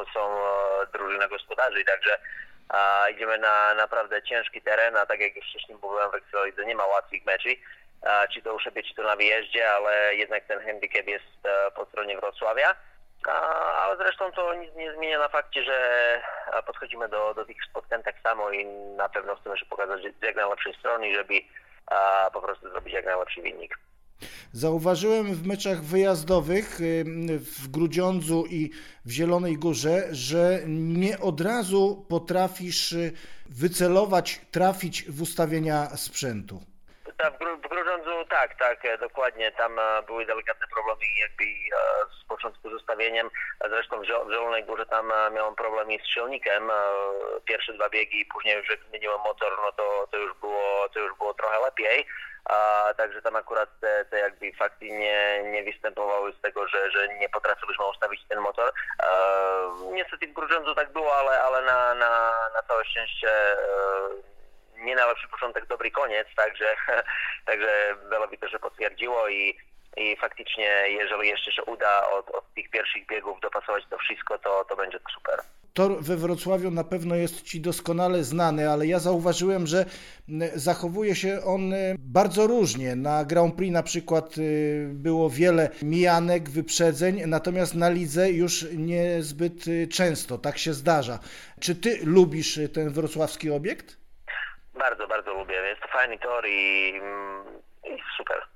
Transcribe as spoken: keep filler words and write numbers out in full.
są drużyna gospodarzy, także a, idziemy na naprawdę ciężki teren, a tak jak już wcześniej mówiłem, w Ekstralidze nie ma łatwych meczy, a, czy to u siebie, czy to na wyjeździe, ale jednak ten handicap jest a, po stronie Wrocławia. A, ale zresztą to nic nie zmienia na fakcie, że podchodzimy do, do tych spotkań tak samo i na pewno chcemy się pokazać z jak najlepszej strony, żeby a, po prostu zrobić jak najlepszy wynik. Zauważyłem w meczach wyjazdowych w Grudziądzu i w Zielonej Górze, że nie od razu potrafisz wycelować, trafić w ustawienia sprzętu. W, Gru- w Grudziądzu tak, tak, dokładnie. Tam były delikatne problemy jakby z początku z ustawieniem. Zresztą w Zielonej Górze tam miałem problemy z silnikiem. Pierwsze dwa biegi i później już jak zmieniłem motor, no to, to już było to już było trochę lepiej. A, także tam akurat te, te jakby fakty nie, nie występowały z tego, że, że nie potrafiliśmy ustawić ten motor. E, niestety w Grudziądzu tak było, ale, ale na, na, na całe szczęście e, nie najlepszy początek, dobry koniec, także, także Belowi to się potwierdziło i, i faktycznie jeżeli jeszcze się uda od, od tych pierwszych biegów dopasować to wszystko, to, to będzie to super. Tor we Wrocławiu na pewno jest Ci doskonale znany, ale ja zauważyłem, że zachowuje się on bardzo różnie. Na Grand Prix na przykład było wiele mijanek, wyprzedzeń, natomiast na lidze już niezbyt często, tak się zdarza. Czy Ty lubisz ten wrocławski obiekt? Bardzo, bardzo lubię. Jest to fajny tor i, i super.